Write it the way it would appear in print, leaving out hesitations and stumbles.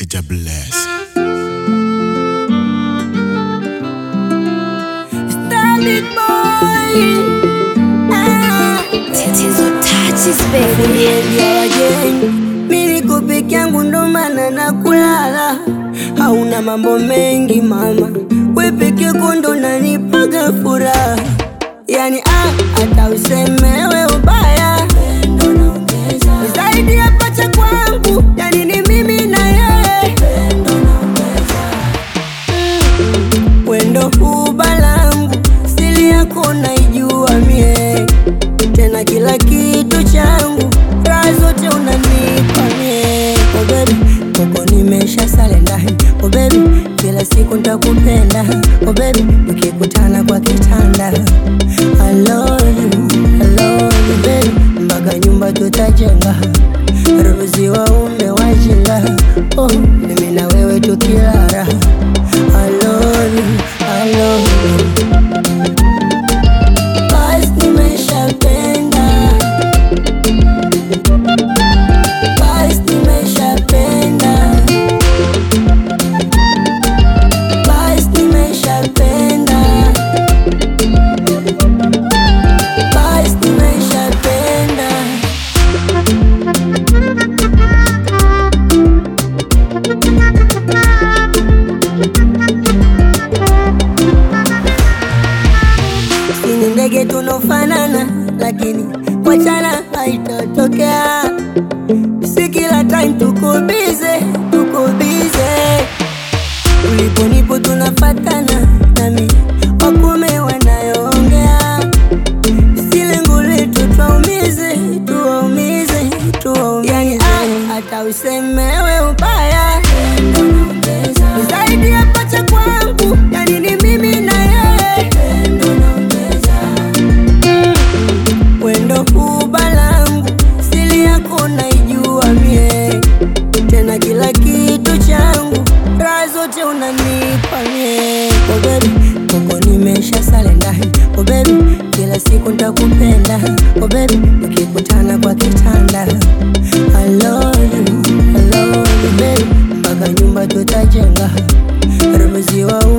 Ija bless. Starlit boy. Tatizo touches baby. Mimi niko peke yangu ndo maana nakulala. Hauna mambo mengi mama, wewe peke yako ndo unanipaga furaha. Yani hata useme wewe ubaya ndo naongeza zaidi ya pacha kwangu. Yani ni mimi na yeye ndo naongeza wendo huba langu, siri yako naijua mie, tena kila kitu changu, raha zote unanipa mie. Oh baby, koko nimesha salenda. Oh baby, kila siku nitakupenda. Oh baby, tukikutana kwa kitanda I love you baby, mpaka nyumba tutajenga, ruzi waume wajinga. Oh, mimi na wewe tukilala I love you. Basi nimeshapenda, basi nimeshapenda, basi nimeshapenda, basi nimeshapenda. Sini ndege tunofanana, lakini wachana haitotokea. Si kila time tuko busy. Ulipo nipo tunafatana, nami wakume wanayoongea. Si lengo letu tuwaumize. Yani hata useme wewe ubaya ndo naongeza zaidi ya pacha kwangu. Yani ni mimi na yeye ndo naongeza wendo huba langu, siri yako naijua mie, tena kila kitu changu, raha zote unanipa mie. Oh baby, koko nimesha salenda. Oh baby, kila siku nitakupenda. Oh baby, tukikutana kwa kitanda I love you baby, mpaka nyumba tutajenga, ruzi wa